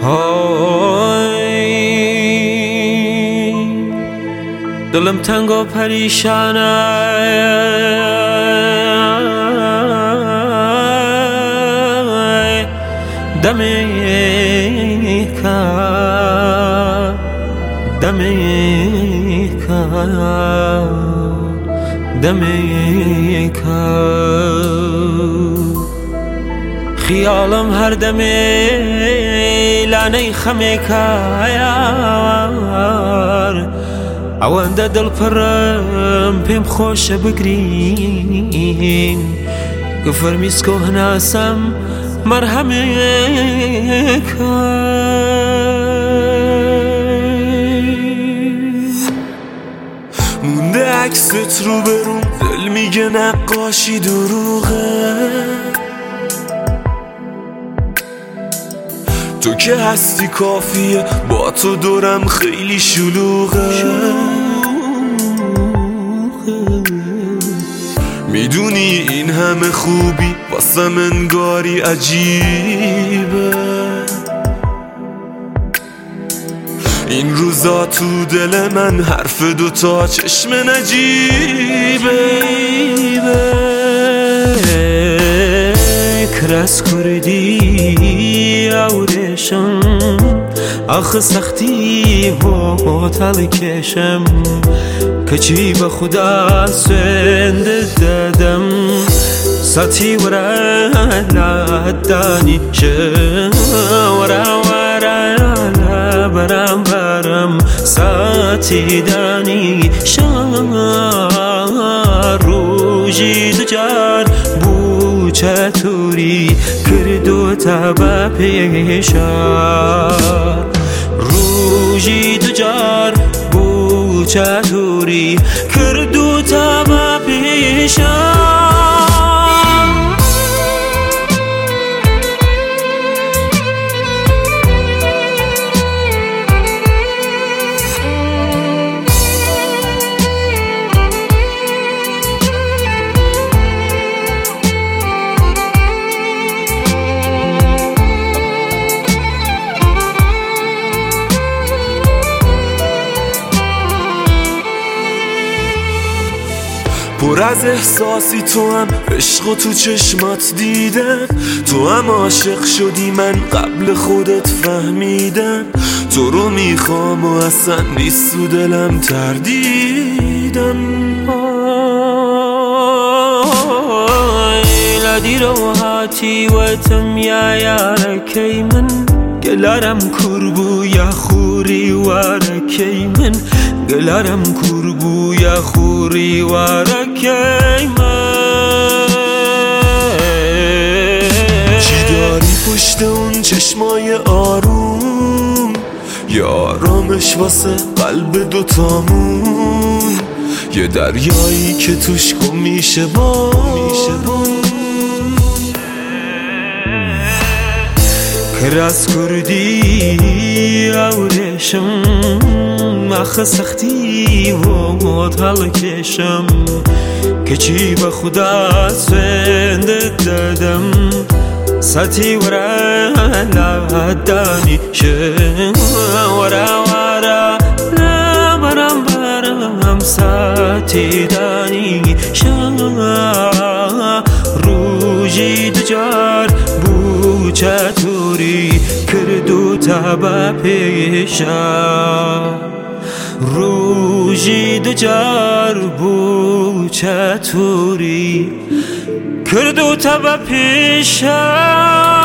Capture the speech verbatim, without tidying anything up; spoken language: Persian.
های دلم تنگ و پریشانه دمی که دمی که دمی که خیالم هر دمی لانه خمی کار ئەوەندە دڵپەڕم پێم خۆشە بگرین گفەر میسکۆ هەناسەم مەرهەمێکە مونده عکست رو بروم دل میگه نقاشی دروغه تو که هستی کافیه با تو دورم خیلی شلوغه میدونی این همه خوبی واسم انگاری عجیبه این روزا تو دل من حرف دوتا چشم نجیبه کرس کردی ئەوڕێشم ئاخ سەختی بۆ تەڵکێشم کەچی بە خودا سوێندت دەدەم سەتی وەرە لادانیشم وەرە وەرە لە بەرامبەرم سەتی دانیشم ڕۆژی دوجار چطوری کردوتە بە پێشە ڕۆژی دوجار بوو چطوری کردوتە بە پێشە پر از احساسی تو هم عشق و تو چشمات دیدم تو هم عاشق شدی من قبل خودت فهمیدم تو رو میخوام و اصلا نیست تو دلم تردیدم لادی رو هاتی وتم یا یارکی من گلارم کربو یا خوری وارکی من گلارم کربو یا خوری وارکی من چی داری پشت اون چشمای آروم یا آرامش واسه قلب دوتامون یه دریایی که توش گم میشه با کرس کردی ئەوڕێشم ئاخە سەختی بۆ هەڵکێشم کەچی بە خودا سوێندت دەدەم سەتی وەرە لادانیشم وەرە وەرە لە بەرامبەرم سەتی دانیشم ڕۆژی دوجار بوو چەتوری کردوتە بە پێشە ڕۆژی دوجار بوو چەتوری کردوتە بە پێشە